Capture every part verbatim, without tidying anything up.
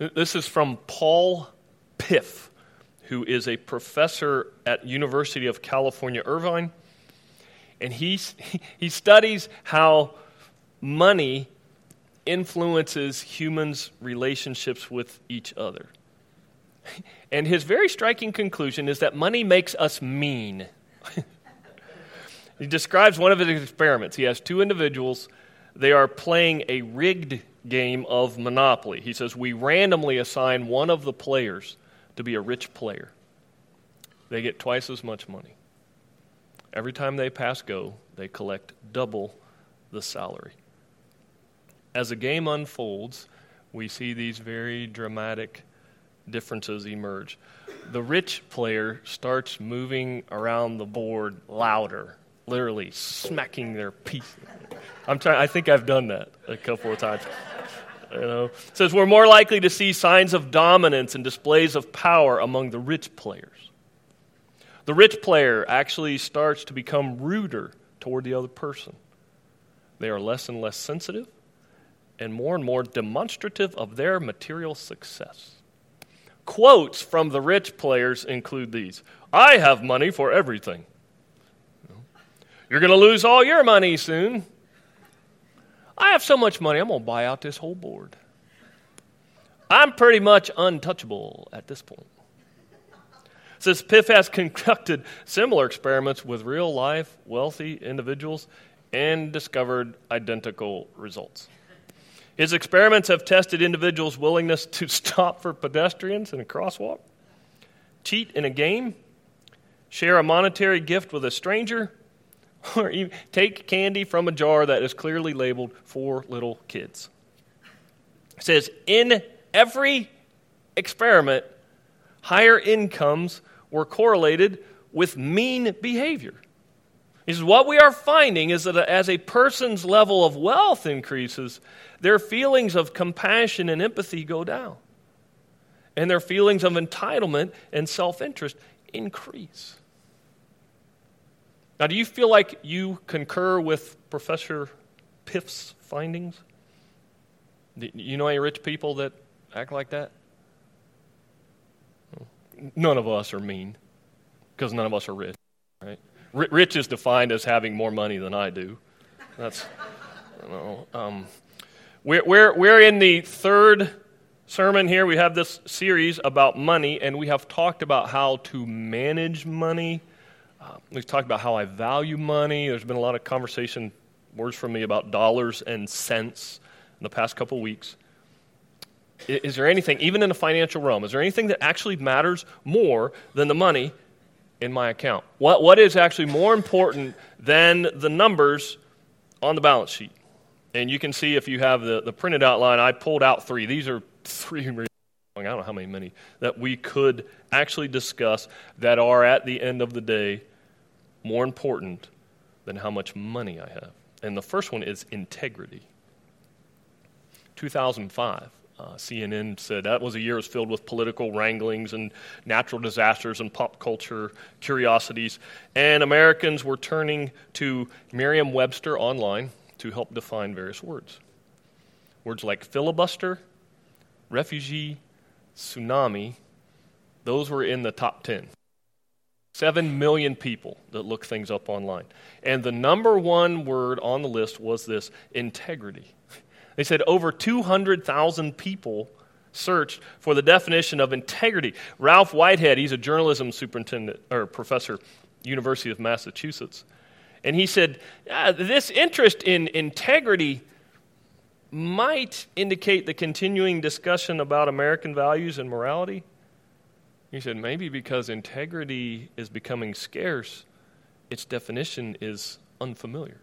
This is from Paul Piff, who is a professor at University of California, Irvine. And he, he studies how money influences humans' relationships with each other. And his very striking conclusion is that money makes us mean. He describes one of his experiments. He has two individuals. They are playing a rigged game of Monopoly. He says, we randomly assign one of the players to be a rich player. They get twice as much money. Every time they pass go, they collect double the salary. As the game unfolds, we see these very dramatic differences emerge. The rich player starts moving around the board louder, literally smacking their piece. I'm trying. I think I've done that a couple of times. You know, it says we're more likely to see signs of dominance and displays of power among the rich players. The rich player actually starts to become ruder toward the other person. They are less and less sensitive and more and more demonstrative of their material success. Quotes from the rich players include these. I have money for everything. You're going to lose all your money soon. I have so much money, I'm going to buy out this whole board. I'm pretty much untouchable at this point. Since Piff has conducted similar experiments with real-life wealthy individuals and discovered identical results. His experiments have tested individuals' willingness to stop for pedestrians in a crosswalk, cheat in a game, share a monetary gift with a stranger, or even take candy from a jar that is clearly labeled for little kids. It says, in every experiment, higher incomes were correlated with mean behavior. He says, what we are finding is that as a person's level of wealth increases, their feelings of compassion and empathy go down. And their feelings of entitlement and self-interest increase. Now, do you feel like you concur with Professor Piff's findings? Do you know any rich people that act like that? None of us are mean, because none of us are rich, right? R- rich is defined as having more money than I do. That's, you know, um, we're, we're, we're in the third sermon here. We have this series about money, and we have talked about how to manage money. Uh, we've talked about how I value money. There's been a lot of conversation, words from me about dollars and cents in the past couple weeks. Is, is there anything, even in the financial realm, is there anything that actually matters more than the money in my account? What What is actually more important than the numbers on the balance sheet? And you can see if you have the, the printed outline, I pulled out three. These are three, I don't know how many, many, that we could actually discuss that are at the end of the day more important than how much money I have. And the first one is integrity. two thousand five, uh, C N N said that was a year was filled with political wranglings and natural disasters and pop culture curiosities. And Americans were turning to Merriam-Webster online to help define various words. Words like filibuster, refugee, tsunami, those were in the top ten. Seven million people that look things up online. And the number one word on the list was this, integrity. They said over two hundred thousand people searched for the definition of integrity. Ralph Whitehead, he's a journalism superintendent or professor, University of Massachusetts. And he said, ah, this interest in integrity might indicate the continuing discussion about American values and morality. He said, maybe because integrity is becoming scarce, its definition is unfamiliar.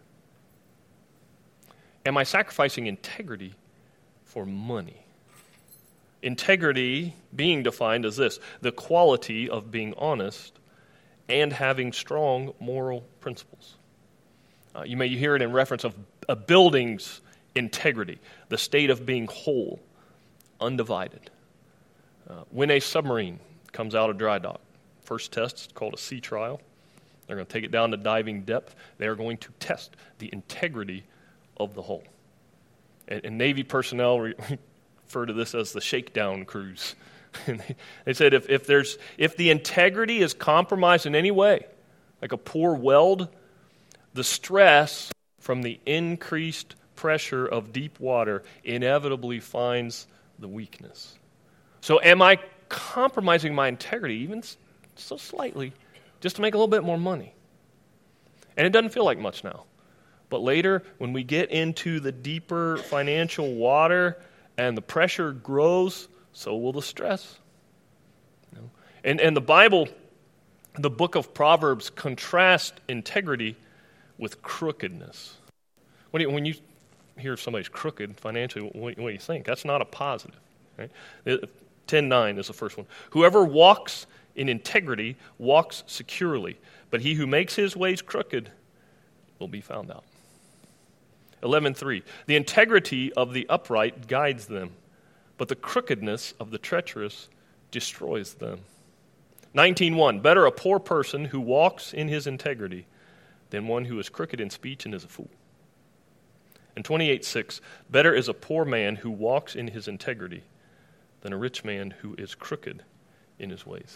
Am I sacrificing integrity for money? Integrity being defined as this, the quality of being honest and having strong moral principles. Uh, you may hear it in reference of a building's integrity, the state of being whole, undivided. Uh, when a submarine comes out of dry dock, first test is called a sea trial. They're going to take it down to diving depth. They are going to test the integrity of the hull. And, and Navy personnel re- refer to this as the shakedown cruise. And they, they said if, if there's if the integrity is compromised in any way, like a poor weld, the stress from the increased pressure of deep water inevitably finds the weakness. So am I compromising my integrity, even so slightly, just to make a little bit more money? And it doesn't feel like much now. But later, when we get into the deeper financial water and the pressure grows, so will the stress. You know? And, and the Bible, the book of Proverbs, contrasts integrity with crookedness. When you, when you hear somebody's crooked financially, what, what do you think? That's not a positive. Right? ten nine is the first one. Whoever walks in integrity walks securely, but he who makes his ways crooked will be found out. eleven three. The integrity of the upright guides them, but the crookedness of the treacherous destroys them. nineteen one. Better a poor person who walks in his integrity than one who is crooked in speech and is a fool. And twenty-eight six. Better is a poor man who walks in his integrity than a rich man who is crooked in his ways.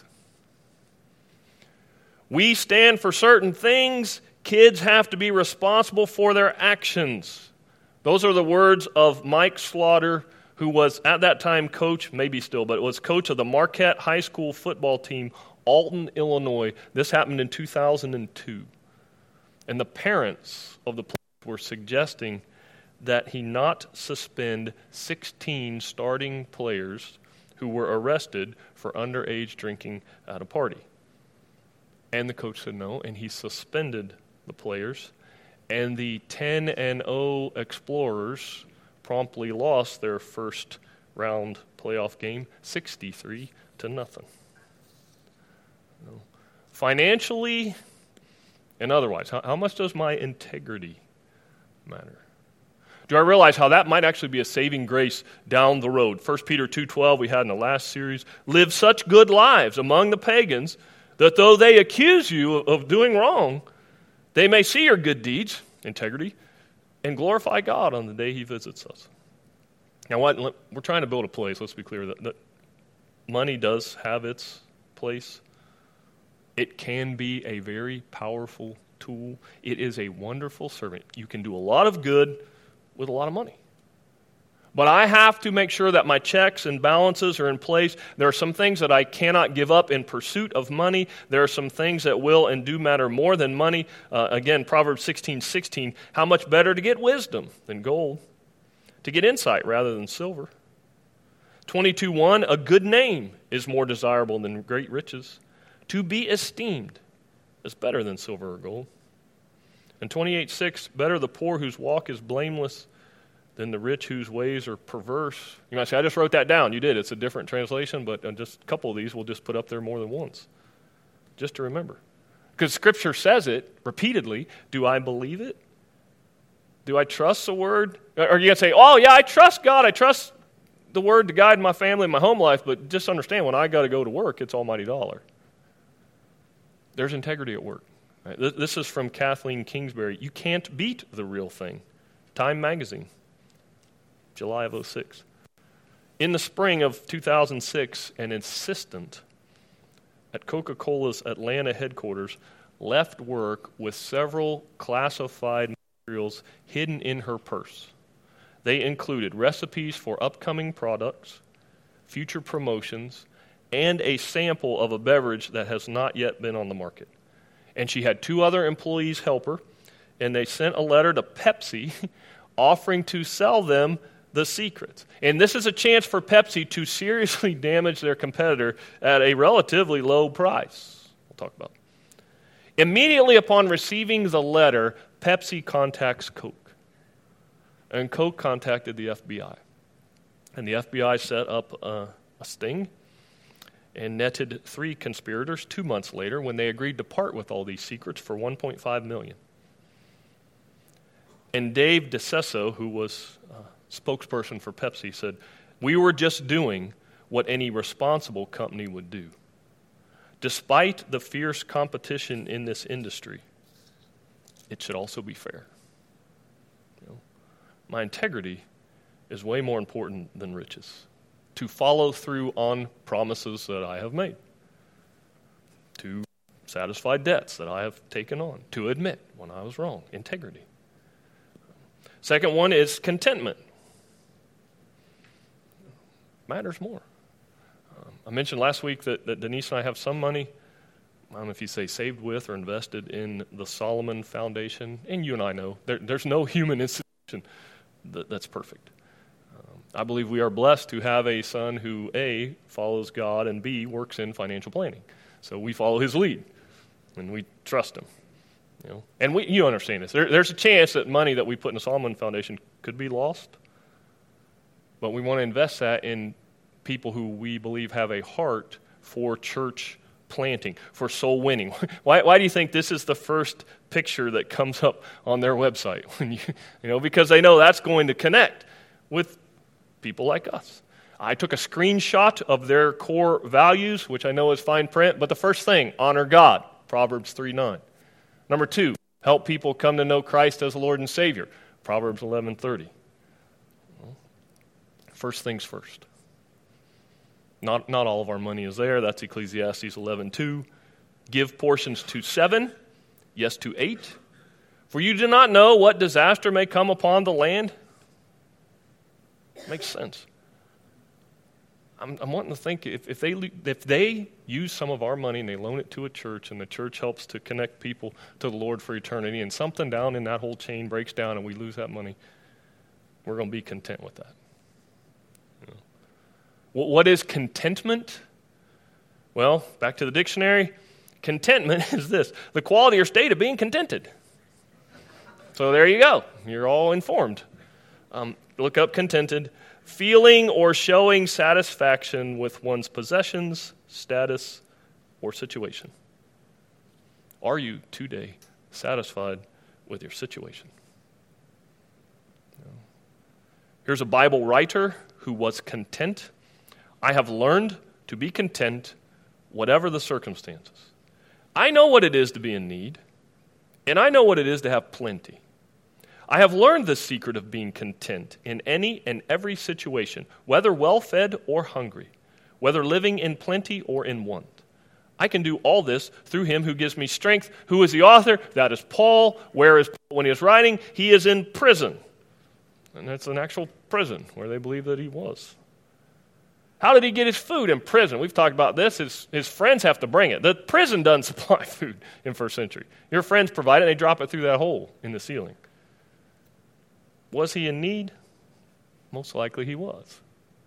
We stand for certain things. Kids have to be responsible for their actions. Those are the words of Mike Slaughter, who was at that time coach, maybe still, but was coach of the Marquette High School football team, Alton, Illinois. This happened in two thousand two. And the parents of the players were suggesting that he not suspend sixteen starting players who were arrested for underage drinking at a party. And the coach said no, and he suspended the players. And the ten and oh Explorers promptly lost their first round playoff game, sixty-three to nothing. You know, financially and otherwise, how, how much does my integrity matter? Do I realize how that might actually be a saving grace down the road? First Peter two twelve we had in the last series. Live such good lives among the pagans that though they accuse you of doing wrong, they may see your good deeds, integrity, and glorify God on the day he visits us. Now, what, we're trying to build a place. Let's be clear that, that money does have its place. It can be a very powerful tool. It is a wonderful servant. You can do a lot of good with a lot of money. But I have to make sure that my checks and balances are in place. There are some things that I cannot give up in pursuit of money. There are some things that will and do matter more than money. Uh, again, Proverbs sixteen sixteen, how much better to get wisdom than gold, to get insight rather than silver. twenty-two one, a good name is more desirable than great riches. To be esteemed is better than silver or gold. And twenty-eight six, better the poor whose walk is blameless than the rich whose ways are perverse. You might say, I just wrote that down. You did. It's a different translation, but just a couple of these we'll just put up there more than once, just to remember. Because Scripture says it repeatedly. Do I believe it? Do I trust the Word? Or you going to say, oh, yeah, I trust God. I trust the Word to guide my family and my home life, but just understand, when I got to go to work, it's almighty dollar. There's integrity at work. Right? This is from Kathleen Kingsbury. You can't beat the real thing. Time Magazine, July of oh six. In the spring of two thousand six, an assistant at Coca-Cola's Atlanta headquarters left work with several classified materials hidden in her purse. They included recipes for upcoming products, future promotions, and a sample of a beverage that has not yet been on the market. And she had two other employees help her, and they sent a letter to Pepsi offering to sell them the secrets. And this is a chance for Pepsi to seriously damage their competitor at a relatively low price. We'll talk about it. Immediately upon receiving the letter, Pepsi contacts Coke. And Coke contacted the F B I. And the F B I set up a, a sting and netted three conspirators two months later when they agreed to part with all these secrets for one point five million dollars. And Dave DeCesso, who was a spokesperson for Pepsi, said, we were just doing what any responsible company would do. Despite the fierce competition in this industry, it should also be fair. You know, my integrity is way more important than riches. to follow through on promises that I have made, to satisfy debts that I have taken on, to admit when I was wrong, integrity. Second one is contentment. Matters more. Um, I mentioned last week that, that Denise and I have some money, I don't know if you say saved with or invested in the Solomon Foundation, and you and I know there, there's no human institution that, that's perfect. Um, I believe we are blessed to have a son who, A, follows God, and B, works in financial planning. So we follow his lead, and we trust him. You know, and we, you understand this. There, there's a chance that money that we put in the Solomon Foundation could be lost, but we want to invest that in people who we believe have a heart for church planting, for soul winning. Why, why do you think this is the first picture that comes up on their website? When you, you know, because they know that's going to connect with people like us. I took a screenshot of their core values, which I know is fine print, but the first thing, honor God, Proverbs three nine. Number two, help people come to know Christ as the Lord and Savior, Proverbs eleven thirty. First things first. Not, not all of our money is there. That's Ecclesiastes eleven two. Give portions to seven, yes to eight. For you do not know what disaster may come upon the land. Makes sense. I'm, I'm wanting to think if, if they if they use some of our money and they loan it to a church, and the church helps to connect people to the Lord for eternity, and something down in that whole chain breaks down and we lose that money, we're going to be content with that. You know. What is contentment? Well, back to the dictionary. Contentment is this: the quality or state of being contented. So there you go. You're all informed. Um, look up contented. Feeling or showing satisfaction with one's possessions, status, or situation. Are you today satisfied with your situation? Here's a Bible writer who was content. I have learned to be content whatever the circumstances. I know what it is to be in need, and I know what it is to have plenty. I have learned the secret of being content in any and every situation, whether well-fed or hungry, whether living in plenty or in want. I can do all this through him who gives me strength. Who is the author? That is Paul. Where is Paul when he is writing? He is in prison. And that's an actual prison where they believe that he was. How did he get his food in prison? We've talked about this. His, his friends have to bring it. The prison doesn't supply food in first century. Your friends provide it, and they drop it through that hole in the ceiling. Was he in need? Most likely he was.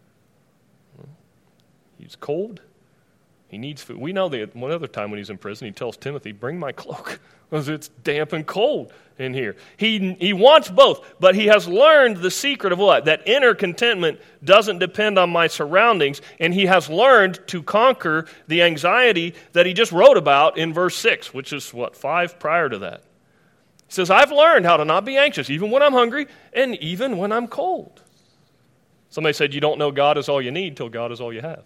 He's cold. He needs food. We know that one other time when he's in prison, he tells Timothy, bring my cloak, because it's damp and cold in here. He, he wants both, but he has learned the secret of what? That inner contentment doesn't depend on my surroundings, and he has learned to conquer the anxiety that he just wrote about in verse six, which is, what, five prior to that. He says, I've learned how to not be anxious, even when I'm hungry and even when I'm cold. Somebody said, you don't know God is all you need till God is all you have.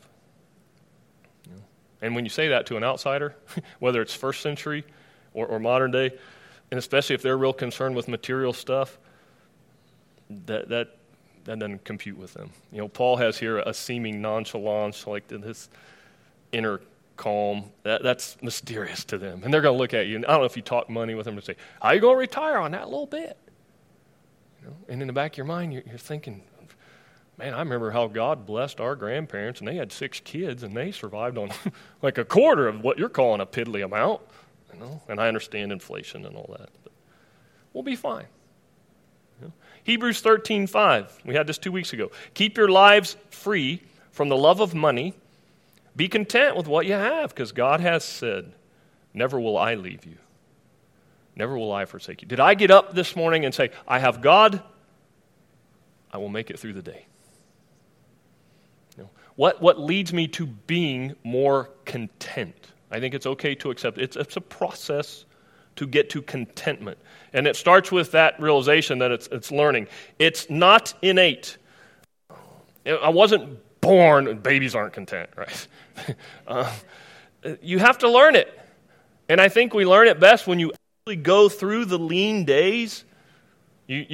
And when you say that to an outsider, whether it's first century or, or modern day, and especially if they're real concerned with material stuff, that that that doesn't compute with them. You know, Paul has here a seeming nonchalance, like this inner calm. That, that's mysterious to them. And they're going to look at you, and I don't know if you talk money with them and say, how are you going to retire on that little bit? You know, and in the back of your mind, you're, you're thinking, man, I remember how God blessed our grandparents, and they had six kids, and they survived on like a quarter of what you're calling a piddly amount. You know, and I understand inflation and all that, but we'll be fine. You know? Hebrews thirteen five, we had this two weeks ago. Keep your lives free from the love of money. Be content with what you have, because God has said, never will I leave you. Never will I forsake you. Did I get up this morning and say, I have God, I will make it through the day? You know, what, what leads me to being more content? I think it's okay to accept it. It's, it's a process to get to contentment. And it starts with that realization that it's, it's learning. It's not innate. I wasn't born, babies aren't content, right? uh, you have to learn it. And I think we learn it best when you actually go through the lean days. You, you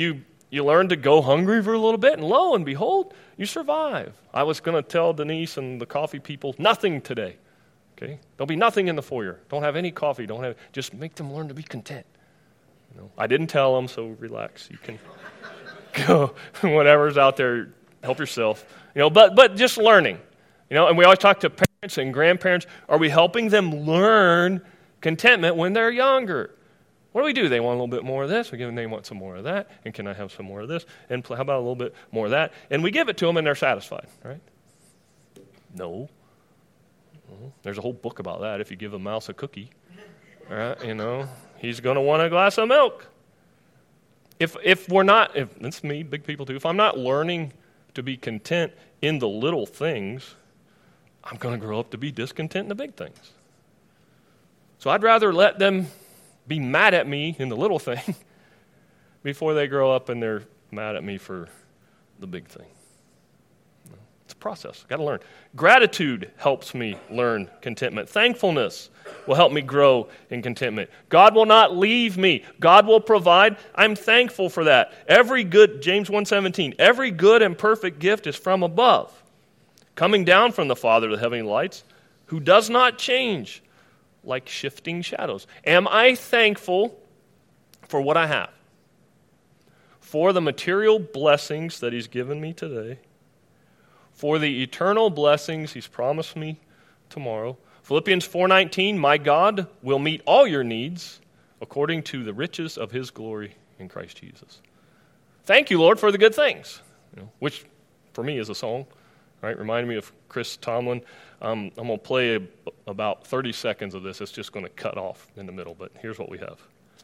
You learn to go hungry for a little bit, and lo and behold, you survive. I was going to tell Denise and the coffee people, nothing today. Okay? There'll be nothing in the foyer. Don't have any coffee. Don't have. Just make them learn to be content. You know, I didn't tell them, so relax. You can go whatever's out there. Help yourself. You know, but but just learning. You know, and we always talk to parents and grandparents. Are we helping them learn contentment when they're younger? What do we do? They want a little bit more of this. We give them, they want some more of that. And can I have some more of this? And how about a little bit more of that? And we give it to them, and they're satisfied, right? No. There's a whole book about that. If you give a mouse a cookie, right, you know, he's going to want a glass of milk. If if we're not, if that's me, big people too, if I'm not learning to be content in the little things, I'm going to grow up to be discontent in the big things. So I'd rather let them be mad at me in the little thing before they grow up and they're mad at me for the big thing. It's a process. Got to learn. Gratitude helps me learn contentment. Thankfulness will help me grow in contentment. God will not leave me. God will provide. I'm thankful for that. Every good, James one seventeen, every good and perfect gift is from above, coming down from the Father of the heavenly lights, who does not change like shifting shadows. Am I thankful for what I have? For the material blessings that He's given me today, for the eternal blessings He's promised me tomorrow. Philippians four nineteen, my God will meet all your needs according to the riches of His glory in Christ Jesus. Thank you, Lord, for the good things, you know, which for me is a song, right? Reminded me of Chris Tomlin. Um, I'm going to play a, about thirty seconds of this. It's just going to cut off in the middle, but here's what we have.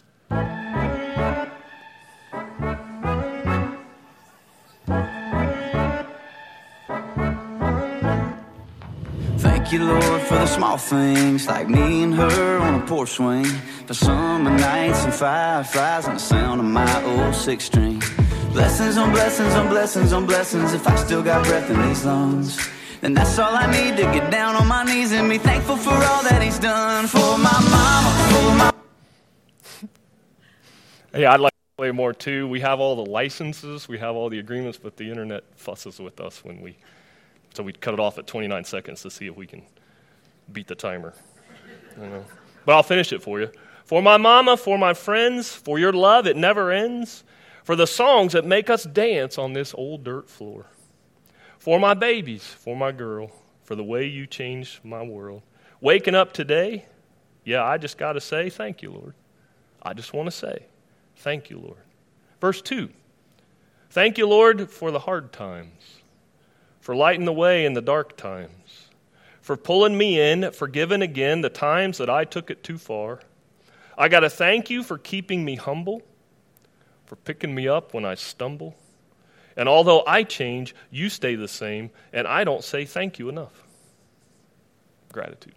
Thank you, Lord, for the small things, like me and her on a porch swing, for summer nights and fireflies and the sound of my old six string. Blessings on blessings on blessings on blessings. If I still got breath in these lungs, then that's all I need to get down on my knees and be thankful for all that He's done. For my mama, for my... Yeah, I'd like to play more too. We have all the licenses, we have all the agreements, but the internet fusses with us when we... So we cut it off at twenty-nine seconds to see if we can beat the timer. You know. But I'll finish it for you. For my mama, for my friends, for your love, it never ends. For the songs that make us dance on this old dirt floor. For my babies, for my girl, for the way you changed my world. Waking up today, yeah, I just got to say thank you, Lord. I just want to say thank you, Lord. Verse two, thank you, Lord, for the hard times, for lighting the way in the dark times, for pulling me in, forgiving again the times that I took it too far. I got to thank you for keeping me humble, for picking me up when I stumble. And although I change, you stay the same, and I don't say thank you enough. Gratitude.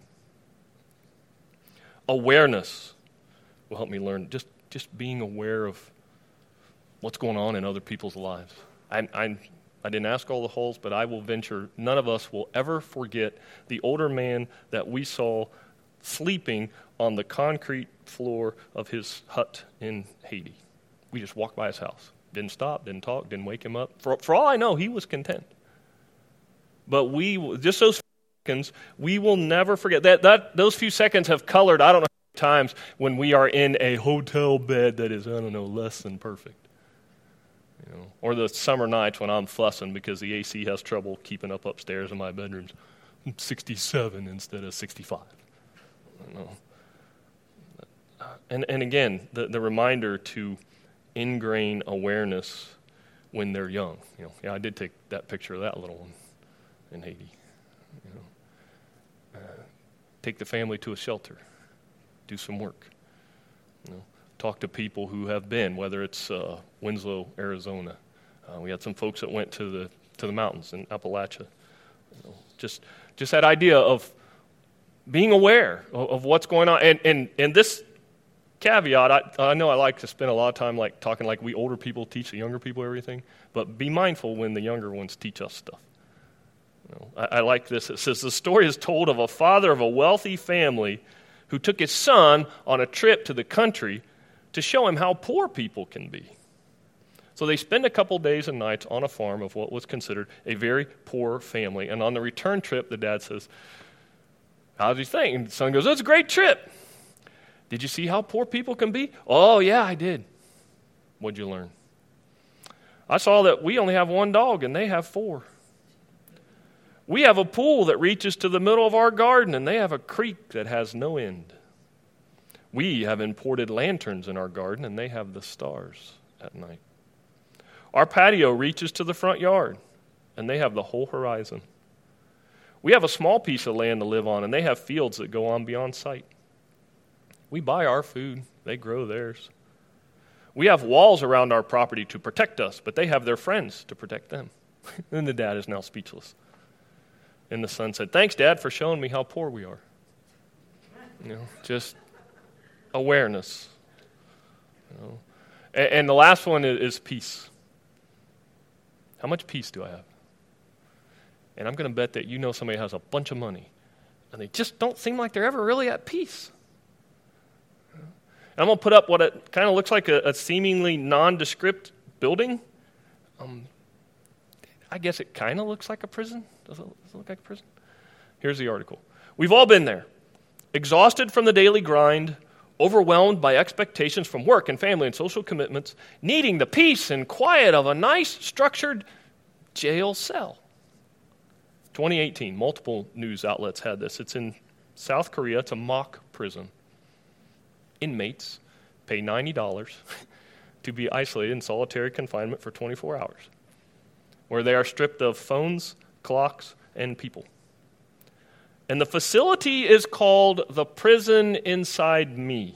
Awareness will help me learn, just, just being aware of what's going on in other people's lives. I, I, I didn't ask all the holes, but I will venture none of us will ever forget the older man that we saw sleeping on the concrete floor of his hut in Haiti. We just walked by his house. Didn't stop, didn't talk, didn't wake him up. For, for all I know, he was content. But we, just those seconds, we will never forget. That, that those few seconds have colored, I don't know how many times, when we are in a hotel bed that is, I don't know, less than perfect. You know, or the summer nights when I'm fussing because the A C has trouble keeping up upstairs in my bedrooms. sixty-seven instead of sixty-five. You know. And, and again, the, the reminder to ingrain awareness when they're young. You know, yeah, I did take that picture of that little one in Haiti. You know, uh, take the family to a shelter, do some work. You know, talk to people who have been, whether it's uh, Winslow, Arizona. Uh, we had some folks that went to the to the mountains in Appalachia. You know, just just that idea of being aware of, of what's going on, and and and this. Caveat, I, I know I like to spend a lot of time like talking like we older people teach the younger people everything, but be mindful when the younger ones teach us stuff. You know, I, I like this. It says, the story is told of a father of a wealthy family who took his son on a trip to the country to show him how poor people can be. So they spend a couple days and nights on a farm of what was considered a very poor family. And on the return trip, the dad says, how did you think? And the son goes, it's a great trip. Did you see how poor people can be? Oh, yeah, I did. What'd you learn? I saw that we only have one dog and they have four. We have a pool that reaches to the middle of our garden and they have a creek that has no end. We have imported lanterns in our garden and they have the stars at night. Our patio reaches to the front yard, and they have the whole horizon. We have a small piece of land to live on, and they have fields that go on beyond sight. We buy our food. They grow theirs. We have walls around our property to protect us, but they have their friends to protect them. And the dad is now speechless. And the son said, thanks, Dad, for showing me how poor we are. You know, just awareness. You know. and, and the last one is, is peace. How much peace do I have? And I'm going to bet that you know somebody has a bunch of money, and they just don't seem like they're ever really at peace. And I'm going to put up what it kind of looks like a, a seemingly nondescript building. Um, I guess it kind of looks like a prison. Does it, does it look like a prison? Here's the article. We've all been there, exhausted from the daily grind, overwhelmed by expectations from work and family and social commitments, needing the peace and quiet of a nice, structured jail cell. twenty eighteen, multiple news outlets had this. It's in South Korea. It's a mock prison. Inmates pay ninety dollars to be isolated in solitary confinement for twenty-four hours, where they are stripped of phones, clocks, and people. And the facility is called the Prison Inside Me.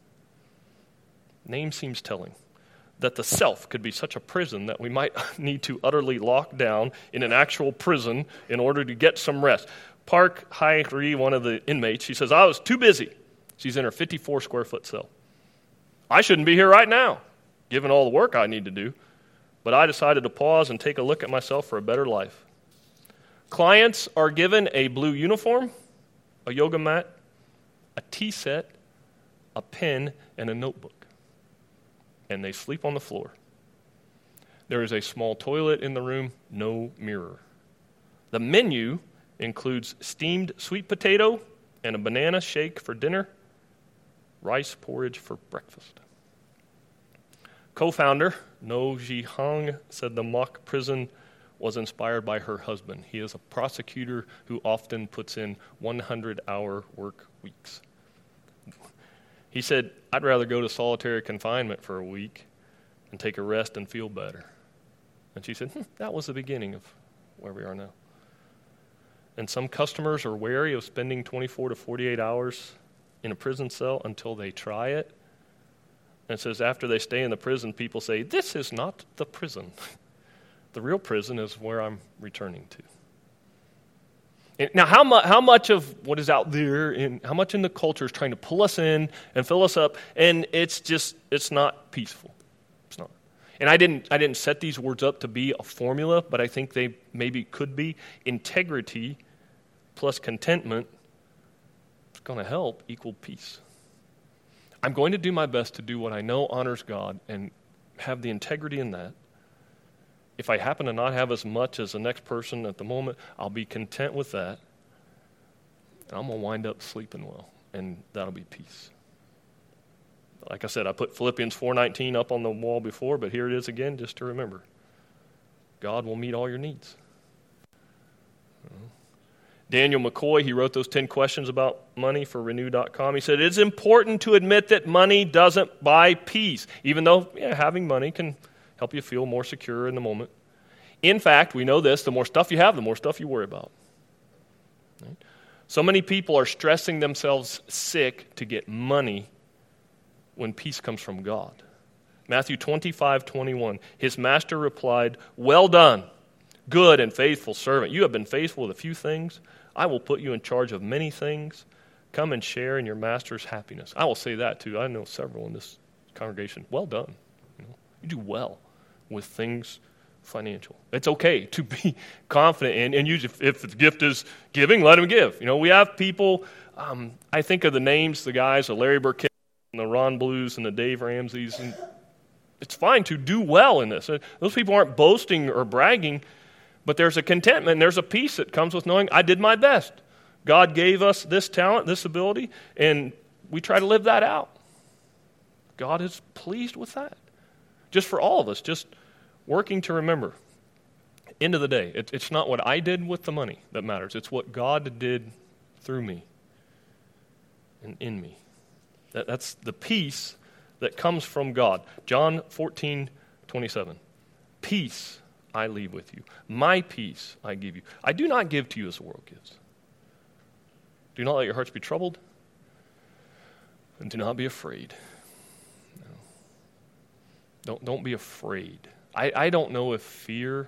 Name seems telling. That the self could be such a prison that we might need to utterly lock down in an actual prison in order to get some rest. Park Hae-ri, one of the inmates, she says, I was too busy. She's in her fifty-four square foot cell. I shouldn't be here right now, given all the work I need to do. But I decided to pause and take a look at myself for a better life. Clients are given a blue uniform, a yoga mat, a tea set, a pen, and a notebook. And they sleep on the floor. There is a small toilet in the room, no mirror. The menu includes steamed sweet potato and a banana shake for dinner, rice porridge for breakfast. Co-founder No Ji-hong said the mock prison was inspired by her husband. He is a prosecutor who often puts in one hundred hour work weeks. He said, I'd rather go to solitary confinement for a week and take a rest and feel better. And she said, hm, that was the beginning of where we are now. And some customers are wary of spending twenty-four to forty-eight hours in a prison cell until they try it. And it says after they stay in the prison, people say, this is not the prison. The real prison is where I'm returning to. And now, how, mu- how much of what is out there, and how much in the culture is trying to pull us in and fill us up, and it's just, it's not peaceful. It's not. And I didn't, I didn't set these words up to be a formula, but I think they maybe could be. Integrity plus contentment is going to help equal peace. I'm going to do my best to do what I know honors God and have the integrity in that. If I happen to not have as much as the next person at the moment, I'll be content with that. And I'm going to wind up sleeping well, and that'll be peace. Like I said, I put Philippians four nineteen up on the wall before, but here it is again, just to remember. God will meet all your needs. Daniel McCoy, he wrote those ten questions about money for renew dot com. He said, it's important to admit that money doesn't buy peace, even though yeah, having money can help you feel more secure in the moment. In fact, we know this, the more stuff you have, the more stuff you worry about. Right? So many people are stressing themselves sick to get money when peace comes from God. Matthew twenty-five twenty-one, his master replied, well done, good and faithful servant. You have been faithful with a few things. I will put you in charge of many things. Come and share in your master's happiness. I will say that too. I know several in this congregation. Well done. You know, you do well with things financial. It's okay to be confident and, and use if, if the gift is giving, let him give. You know, we have people, um, I think of the names, the guys, the Larry Burkett and the Ron Blues and the Dave Ramseys, and It's fine to do well in this. Those people aren't boasting or bragging, but there's a contentment and there's a peace that comes with knowing I did my best. God gave us this talent, this ability, and we try to live that out. God is pleased with that. Just for all of us, just working to remember. End of the day, it, it's not what I did with the money that matters. It's what God did through me and in me. That, that's the peace that comes from God. John fourteen twenty-seven. Peace I leave with you. My peace I give you. I do not give to you as the world gives. Do not let your hearts be troubled, and do not be afraid. No. Don't, don't be afraid. I, I don't know if fear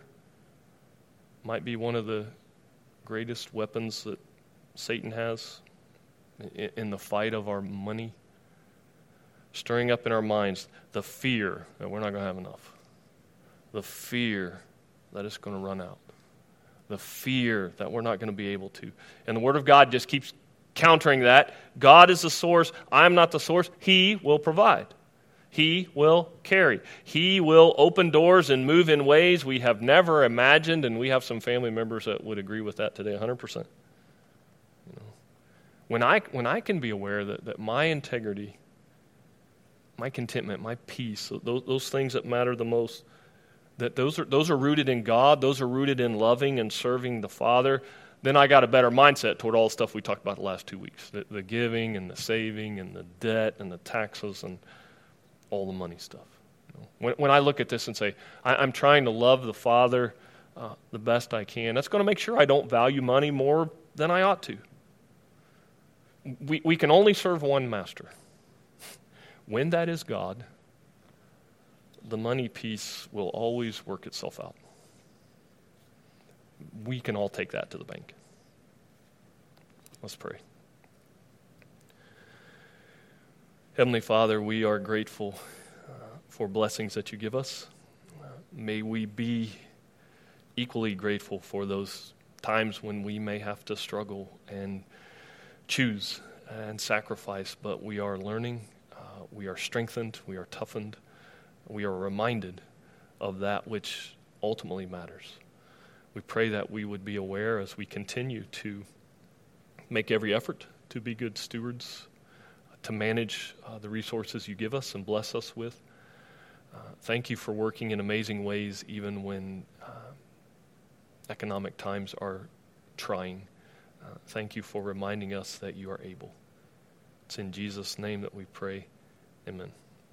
might be one of the greatest weapons that Satan has in, in the fight of our money. Stirring up in our minds the fear that we're not going to have enough. The fear that it's going to run out. The fear that we're not going to be able to. And the Word of God just keeps countering that. God is the source. I'm not the source. He will provide. He will carry. He will open doors and move in ways we have never imagined, and we have some family members that would agree with that today one hundred percent. You know, when I when I can be aware that, that my integrity, my contentment, my peace, those, those things that matter the most, that those are those are rooted in God, those are rooted in loving and serving the Father, then I got a better mindset toward all the stuff we talked about the last two weeks. The, the giving and the saving and the debt and the taxes and all the money stuff. You know, when, when I look at this and say, I, I'm trying to love the Father uh, the best I can, that's going to make sure I don't value money more than I ought to. We, we can only serve one master. When that is God, the money piece will always work itself out. We can all take that to the bank. Let's pray. Heavenly Father, we are grateful uh, for blessings that you give us. Uh, may we be equally grateful for those times when we may have to struggle and choose and sacrifice, but we are learning, uh, we are strengthened, we are toughened, we are reminded of that which ultimately matters. We pray that we would be aware as we continue to make every effort to be good stewards, to manage uh, the resources you give us and bless us with. Uh, thank you for working in amazing ways even when uh, economic times are trying. Uh, thank you for reminding us that you are able. It's in Jesus' name that we pray. Amen.